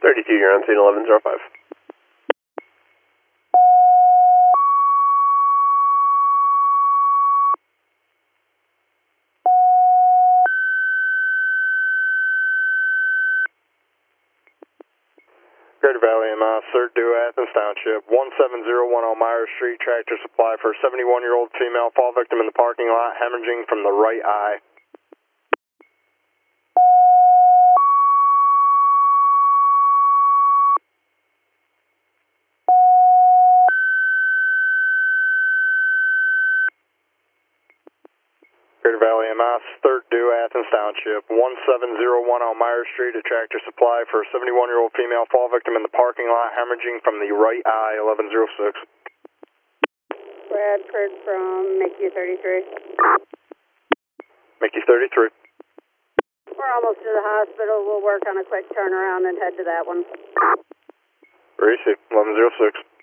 32, you're on scene 1105. Greater Valley EMS, third due Athens Township, 17010 Myers Street, tractor supply for a 71-year-old female, fall victim in the parking lot, hemorrhaging from the right eye. Greater Valley EMS, third due Athens Township, 17010 Myers Street, a tractor supply for a 71-year-old female, fall victim in the parking lot, hemorrhaging from the right eye, 1106. Bradford from Mickey 33. Mickey 33. We're almost to the hospital. We'll work on a quick turnaround and head to that one. Receive, 1106.